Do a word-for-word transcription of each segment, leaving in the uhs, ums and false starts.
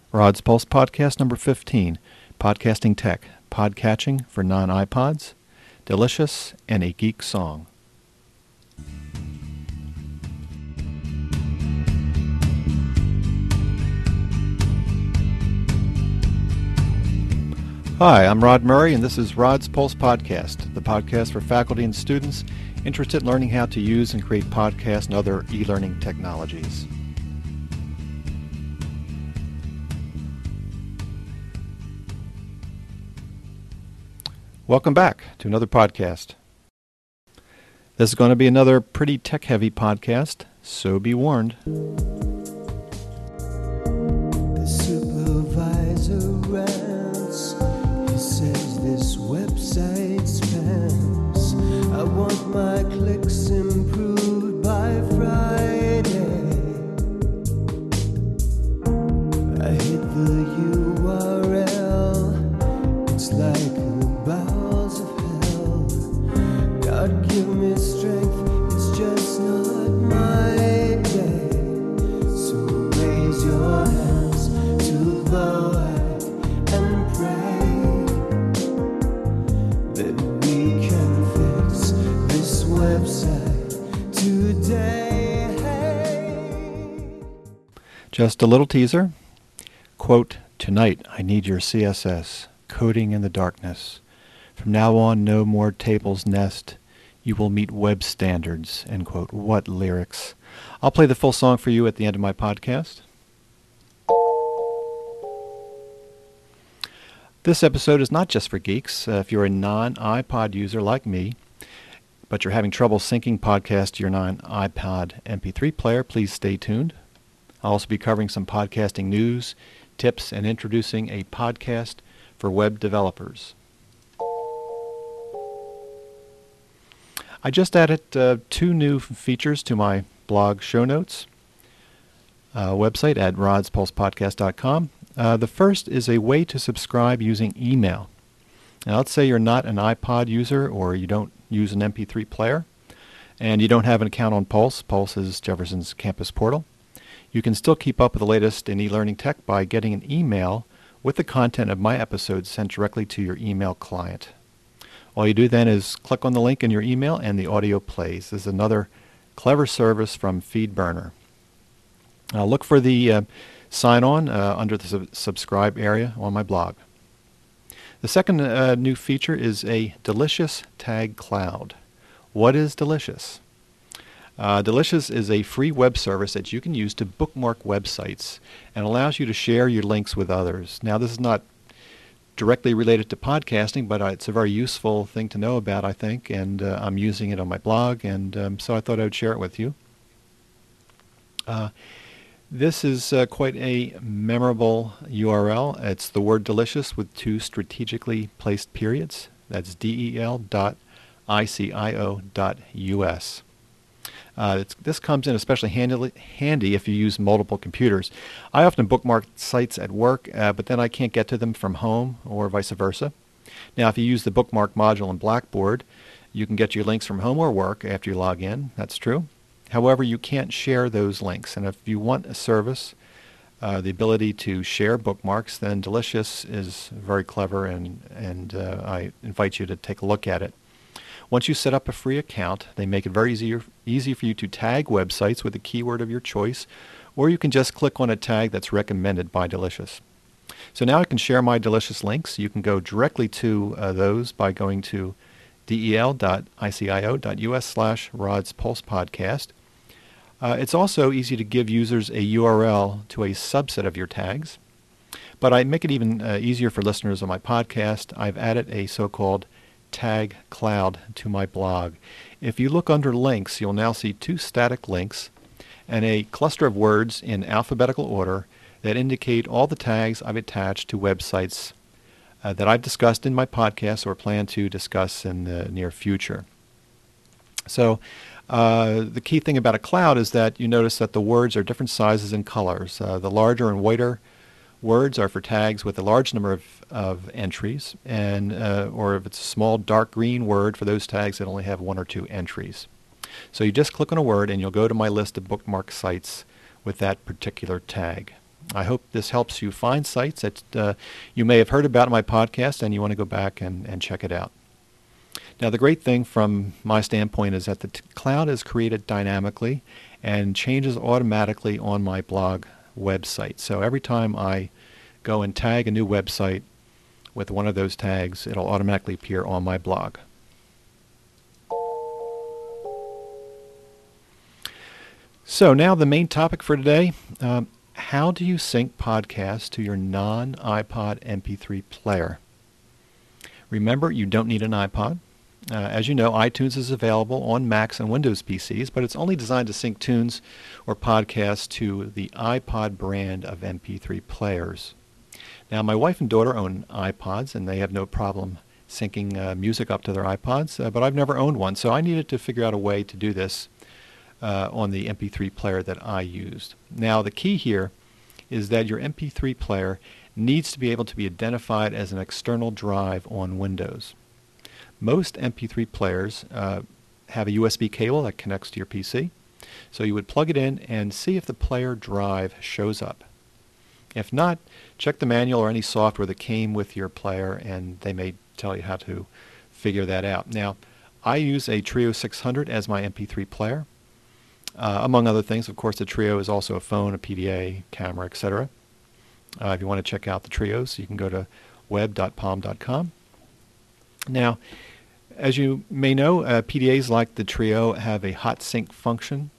Rod's Pulse Podcast number fifteen, Podcasting Tech, Podcatching for Non-iPods, Delicious, and a Geek Song. Hi, I'm Rod Murray, and this is Rod's Pulse Podcast, the podcast for faculty and students interested in learning how to use and create podcasts and other e-learning technologies. Welcome back to another podcast. This is going to be another pretty tech-heavy podcast, so be warned. The supervisor rants. He says this website spams. I want my clicks improved by Friday. I hit the U R L. It's like the bowels of hell. God give me strength. It's just not my day. So raise your hands to bow out and pray that we can fix this website today. Just a little teaser. Quote, "Tonight I need your C S S, coding in the darkness. From now on, no more table's nest. You will meet web standards," end quote. What lyrics. I'll play the full song for you at the end of my podcast. This episode is not just for geeks. Uh, if you're a non-iPod user like me, but you're having trouble syncing podcasts to your non-iPod M P three player, please stay tuned. I'll also be covering some podcasting news, tips, and introducing a podcast for web developers. I just added uh, two new features to my blog show notes uh, website at rods pulse podcast dot com. Uh, the first is a way to subscribe using email. Now, let's say you're not an iPod user or you don't use an M P three player and you don't have an account on Pulse. Pulse is Jefferson's campus portal. You can still keep up with the latest in e-learning tech by getting an email with the content of my episodes sent directly to your email client. All you do then is click on the link in your email and the audio plays. This is another clever service from FeedBurner. Uh, look for the uh, sign-on uh, under the sub- subscribe area on my blog. The second uh, new feature is a Delicious Tag Cloud. What is Delicious? Uh, Delicious is a free web service that you can use to bookmark websites and allows you to share your links with others. Now, this is not directly related to podcasting, but uh, it's a very useful thing to know about, I think, and uh, I'm using it on my blog, and um, so I thought I would share it with you. Uh, this is uh, quite a memorable U R L. It's the word delicious with two strategically placed periods. That's del dot icio dot us. Uh, it's, this comes in especially handy, handy if you use multiple computers. I often bookmark sites at work, uh, but then I can't get to them from home or vice versa. Now, if you use the bookmark module in Blackboard, you can get your links from home or work after you log in. That's true. However, you can't share those links. And if you want a service, uh, the ability to share bookmarks, then Delicious is very clever, and, and uh, I invite you to take a look at it. Once you set up a free account, they make it very easy, easy for you to tag websites with a keyword of your choice, or you can just click on a tag that's recommended by Delicious. So now I can share my Delicious links. You can go directly to uh, those by going to del dot icio dot us slash rods pulse podcast. Uh, it's also easy to give users a U R L to a subset of your tags, but I make it even uh, easier for listeners on my podcast. I've added a so-called tag cloud to my blog. If you look under links, you'll now see two static links and a cluster of words in alphabetical order that indicate all the tags I've attached to websites uh, that I've discussed in my podcast or plan to discuss in the near future. So uh, the key thing about a cloud is that you notice that the words are different sizes and colors. Uh, the larger and whiter words are for tags with a large number of, of entries, and uh, or if it's a small dark green word for those tags that only have one or two entries. So you just click on a word and you'll go to my list of bookmark sites with that particular tag. I hope this helps you find sites that uh, you may have heard about in my podcast and you want to go back and, and check it out. Now, the great thing from my standpoint is that the t- cloud is created dynamically and changes automatically on my blog website. So every time I go and tag a new website with one of those tags, it'll automatically appear on my blog. So now the main topic for today, um, how do you sync podcasts to your non-iPod M P three player? Remember, you don't need an iPod. Uh, as you know, iTunes is available on Macs and Windows P Cs, but it's only designed to sync tunes or podcasts to the iPod brand of M P three players. Now, my wife and daughter own iPods, and they have no problem syncing uh, music up to their iPods, uh, but I've never owned one, so I needed to figure out a way to do this uh, on the M P three player that I used. Now, the key here is that your M P three player needs to be able to be identified as an external drive on Windows. Most M P three players uh, have a U S B cable that connects to your P C, so you would plug it in and see if the player drive shows up. If not, check the manual or any software that came with your player, and they may tell you how to figure that out. Now, I use a Trio six hundred as my M P three player. Uh, among other things, of course, the Trio is also a phone, a P D A, camera, et cetera. Uh, if you want to check out the Trios, you can go to web dot palm dot com. Now, as you may know, uh, P D As like the Trio have a hot sync function,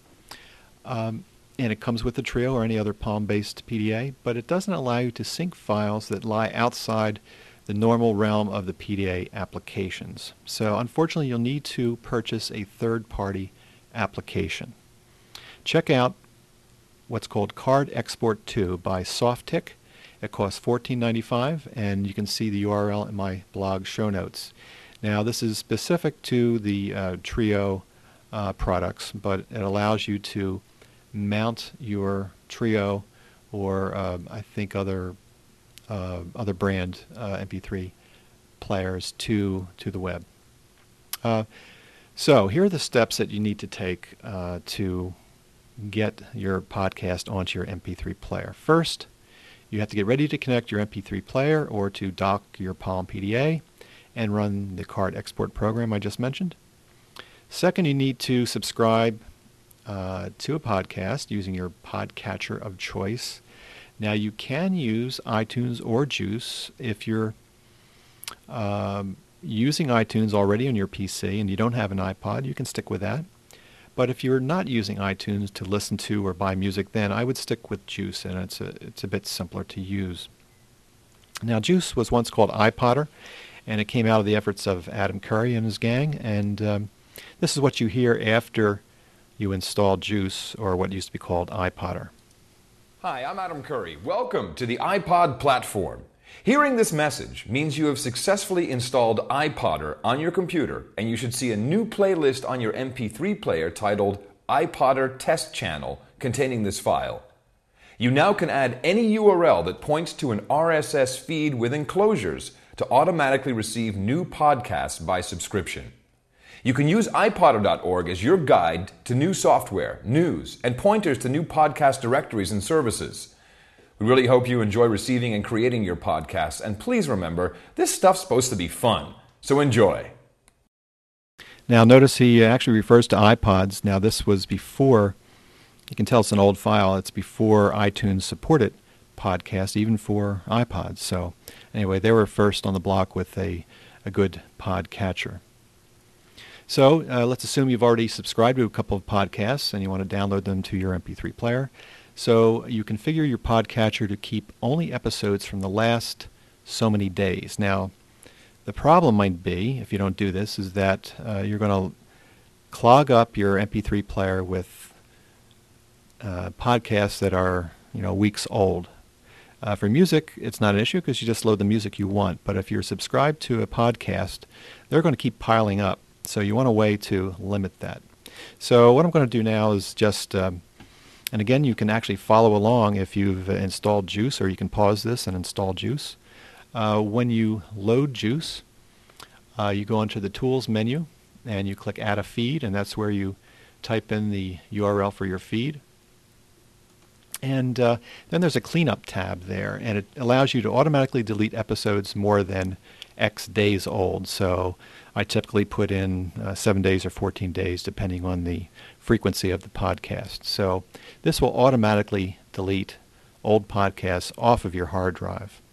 um, and it comes with the Trio or any other Palm-based P D A, but it doesn't allow you to sync files that lie outside the normal realm of the P D A applications. So unfortunately, you'll need to purchase a third-party application. Check out what's called Card Export two by Softick. It costs fourteen ninety-five, and you can see the U R L in my blog show notes. Now, this is specific to the uh, Trio uh, products, but it allows you to mount your Trio or uh, I think other uh, other brand uh, M P three players to to the web. Uh, so here are the steps that you need to take uh, to get your podcast onto your M P three player. First, you have to get ready to connect your M P three player or to dock your Palm P D A and run the card export program I just mentioned. Second, you need to subscribe uh, to a podcast using your podcatcher of choice. Now, you can use iTunes or Juice if you're um, using iTunes already on your P C and you don't have an iPod. You can stick with that. But if you're not using iTunes to listen to or buy music, then I would stick with Juice, and it's a, it's a bit simpler to use. Now, Juice was once called iPodder, and it came out of the efforts of Adam Curry and his gang, and um, this is what you hear after you install Juice, or what used to be called iPodder. Hi, I'm Adam Curry. Welcome to the iPod platform. Hearing this message means you have successfully installed iPodder on your computer, and you should see a new playlist on your M P three player titled iPodder Test Channel containing this file. You now can add any U R L that points to an R S S feed with enclosures to automatically receive new podcasts by subscription. You can use i podder dot org as your guide to new software, news, and pointers to new podcast directories and services. We really hope you enjoy receiving and creating your podcasts, and please remember, this stuff's supposed to be fun, so enjoy. Now, notice he actually refers to iPods. Now, this was before, you can tell it's an old file, it's before iTunes supported podcasts, even for iPods. So, anyway, they were first on the block with a, a good podcatcher. So, uh, let's assume you've already subscribed to a couple of podcasts and you want to download them to your M P three player. So you configure your podcatcher to keep only episodes from the last so many days. Now, the problem might be, if you don't do this, is that uh, you're going to clog up your M P three player with uh, podcasts that are, you know, weeks old. Uh, for music, it's not an issue because you just load the music you want. But if you're subscribed to a podcast, they're going to keep piling up. So you want a way to limit that. So what I'm going to do now is just... Um, And again, you can actually follow along if you've uh, installed Juice, or you can pause this and install Juice. Uh, when you load Juice, uh, you go into the Tools menu and you click Add a Feed, and that's where you type in the U R L for your feed. And uh, then there's a cleanup tab there, and it allows you to automatically delete episodes more than X days old. So I typically put in uh, seven days or fourteen days, depending on the frequency of the podcast. So this will automatically delete old podcasts off of your hard drive.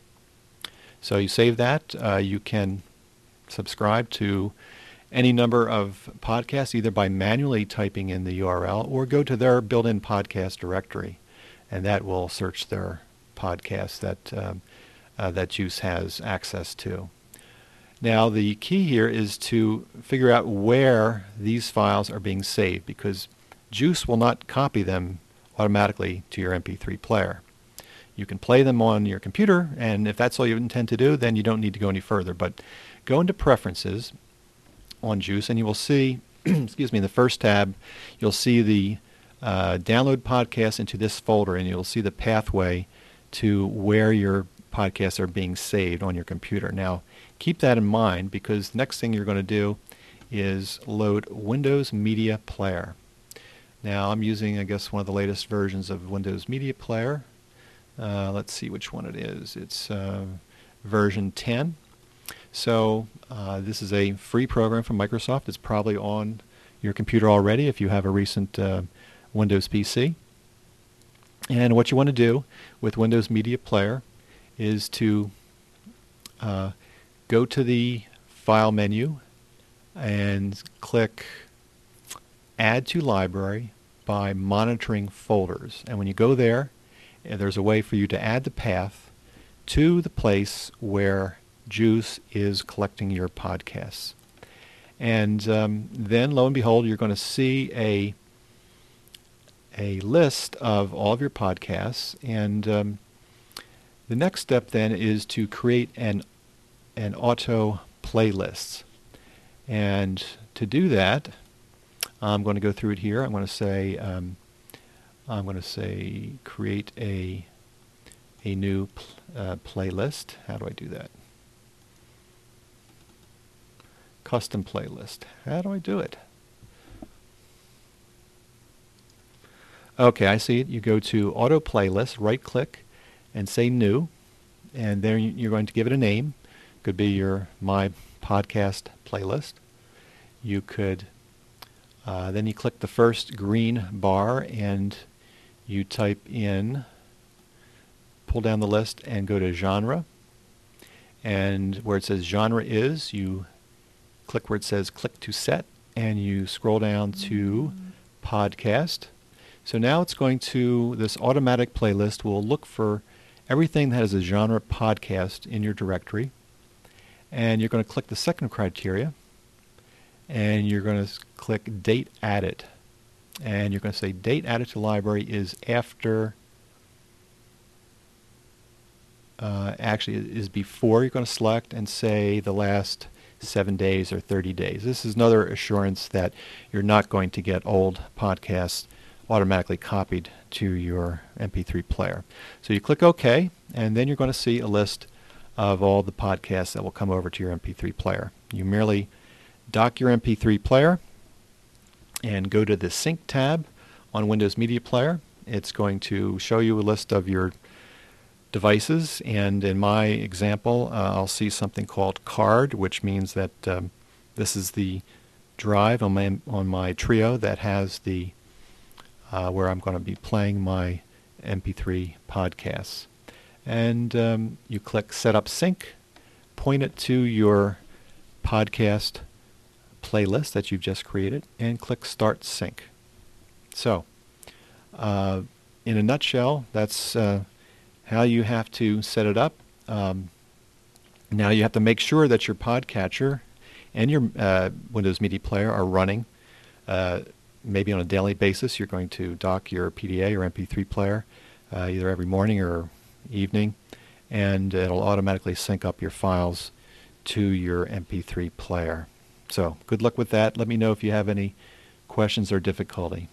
So you save that. Uh, you can subscribe to any number of podcasts, either by manually typing in the U R L or go to their built-in podcast directory, and that will search their podcasts that um, uh, that Juice has access to. Now, the key here is to figure out where these files are being saved, because Juice will not copy them automatically to your M P three player. You can play them on your computer, and if that's all you intend to do, then you don't need to go any further. But go into Preferences on Juice, and you will see, excuse me, in the first tab, you'll see the uh, download podcasts into this folder, and you'll see the pathway to where your podcasts are being saved on your computer. Now, keep that in mind, because the next thing you're going to do is load Windows Media Player. Now, I'm using, I guess, one of the latest versions of Windows Media Player. Uh, let's see which one it is. It's uh, version ten. So uh, this is a free program from Microsoft. It's probably on your computer already if you have a recent uh, Windows P C. And what you want to do with Windows Media Player is to uh, go to the File menu and click Add to Library by Monitoring Folders. And when you go there, there's a way for you to add the path to the place where Juice is collecting your podcasts. And um, then, lo and behold, you're going to see a a list of all of your podcasts. And um, the next step then is to create an an auto playlist. And to do that, I'm going to go through it here. I'm going to say um, I'm going to say create a a new pl uh, playlist. How do I do that? Custom playlist. How do I do it? Okay, I see it. You go to Auto Playlist, right-click, and say New, and then you're going to give it a name. Could be your My Podcast playlist. You could uh, then you click the first green bar and you type in, pull down the list and go to Genre, and where it says Genre is, you click where it says Click to Set, and you scroll down to Podcast. So now it's going to, this automatic playlist will look for everything that has a genre podcast in your directory, and you're going to click the second criteria, and you're going to click Date Added, and you're going to say Date Added to Library is after, uh, actually is before. You're going to select and say the last seven days or thirty days. This is another assurance that you're not going to get old podcasts automatically copied to your M P three player. So you click OK, and then you're going to see a list of all the podcasts that will come over to your M P three player. You merely dock your M P three player and go to the Sync tab on Windows Media Player. It's going to show you a list of your devices, and in my example, uh, I'll see something called Card, which means that um, this is the drive on my on my Trio that has the uh, where I'm going to be playing my M P three podcasts. And um, you click Set Up Sync, point it to your podcast playlist that you've just created, and click Start Sync. So, uh, in a nutshell, that's uh, how you have to set it up. Um, now you have to make sure that your podcatcher and your uh, Windows Media Player are running. Uh, maybe on a daily basis, you're going to dock your P D A or M P three player uh, either every morning or evening, and it'll automatically sync up your files to your M P three player. So good luck with that. Let me know if you have any questions or difficulty.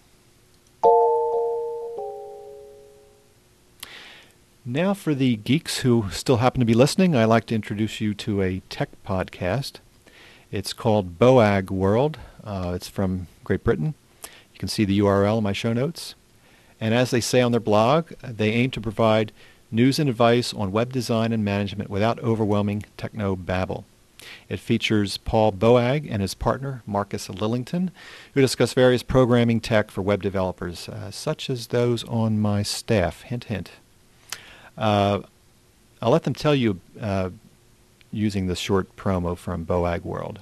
Now for the geeks who still happen to be listening, I'd like to introduce you to a tech podcast. It's called BOAG World. Uh, it's from Great Britain. You can see the U R L in my show notes. And as they say on their blog, they aim to provide news and advice on web design and management without overwhelming techno-babble. It features Paul Boag and his partner, Marcus Lillington, who discuss various programming tech for web developers, uh, such as those on my staff. Hint, hint. Uh, I'll let them tell you uh, using the short promo from Boag World.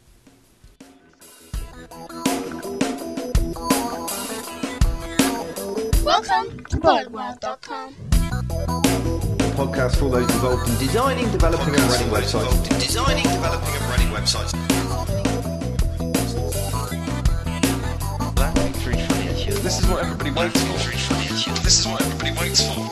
Welcome to boag world dot com. Podcast for all those involved in designing, developing and running websites. Designing, developing and running websites. This is what everybody waits for. This is what everybody waits for.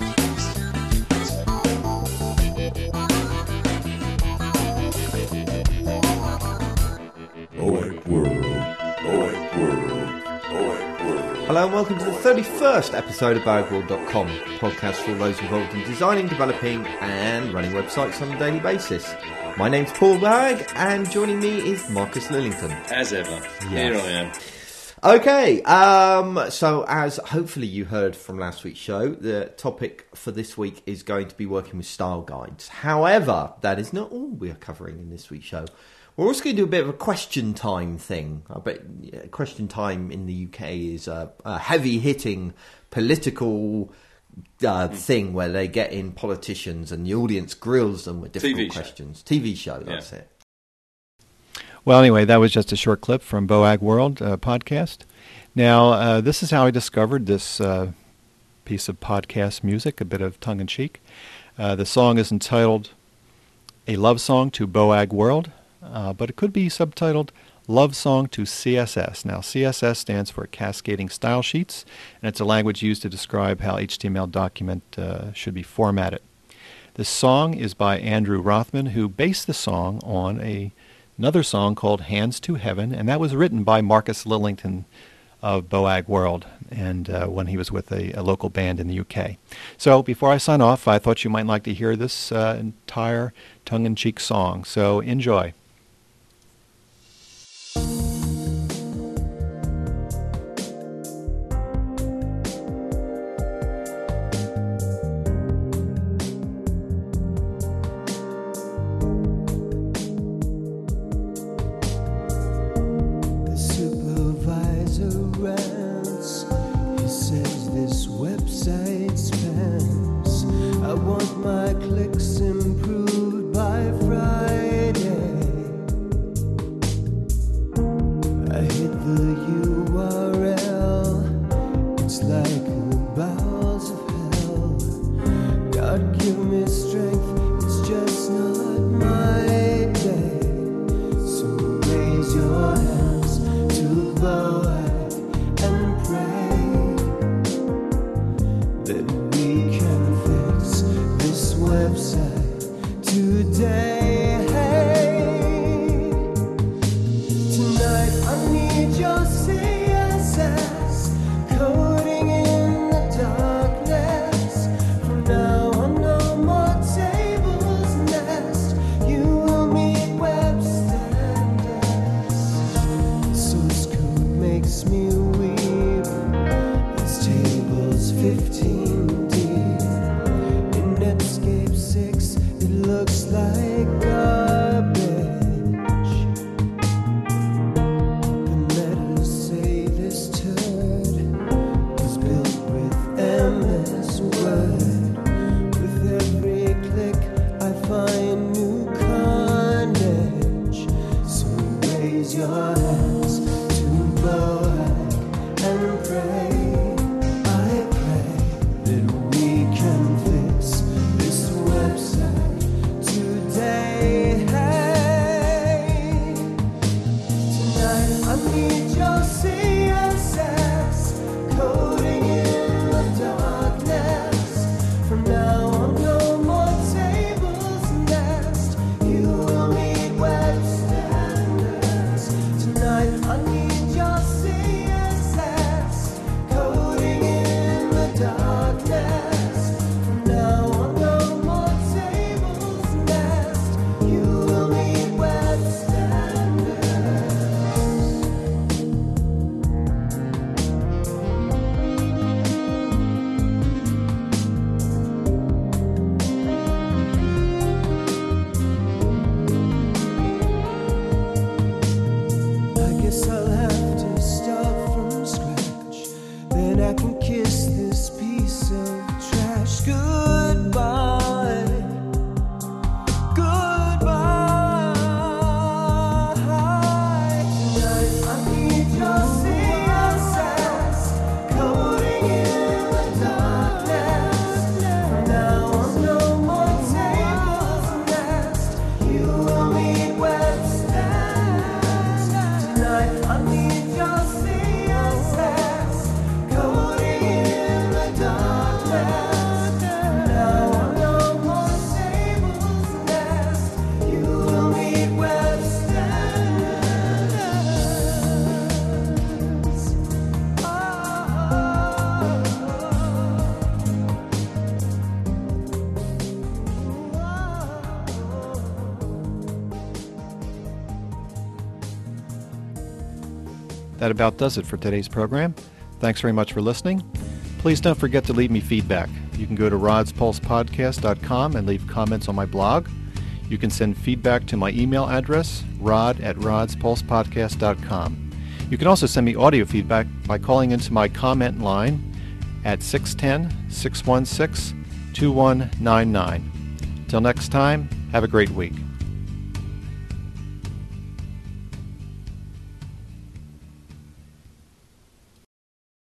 Boag World. Boag World. Boag World. Hello and welcome to the thirty-first episode of boag world dot com, podcast for all those involved in designing, developing and running websites on a daily basis. My name's Paul Boag and joining me is Marcus Lillington. As ever, Yes. here I am. Okay, um, so as hopefully you heard from last week's show, the topic for this week is going to be working with style guides. However, that is not all we are covering in this week's show. We're also going to do a bit of a question time thing. I bet yeah, question time in the U K is a, a heavy-hitting political uh, thing where they get in politicians and the audience grills them with difficult T V show. questions. T V show, that's Yeah. it. Well, anyway, that was just a short clip from Boag World uh, podcast. Now, uh, this is how I discovered this uh, piece of podcast music, a bit of tongue-in-cheek. Uh, the song is entitled A Love Song to Boag World, uh, but it could be subtitled Love Song to C S S. Now, C S S stands for Cascading Style Sheets, and it's a language used to describe how H T M L document uh, should be formatted. This song is by Andrew Rothman, who based the song on a another song called Hands to Heaven, and that was written by Marcus Lillington of Boag World, and uh, when he was with a, a local band in the U K. So before I sign off, I thought you might like to hear this uh, entire tongue-in-cheek song, so enjoy. The supervisor rants. He says this website spams. I want my clicks improved by Friday. I hit the U R L. It's like the bowels of hell. God give me strength. It's just not my day. So raise your hands to Boag and pray that we can fix this website today. Tonight I need your C S S coding in the darkness. From now on, no more tables nest. You will meet web standards. Source code makes me weep. This table's fifteen deep in Netscape six That about does it for today's program. Thanks very much for listening. Please don't forget to leave me feedback. You can go to rods pulse podcast dot com and leave comments on my blog. You can send feedback to my email address, rod at rods pulse podcast dot com. You can also send me audio feedback by calling into my comment line at six one zero, six one six, two one nine nine. Till next time, have a great week.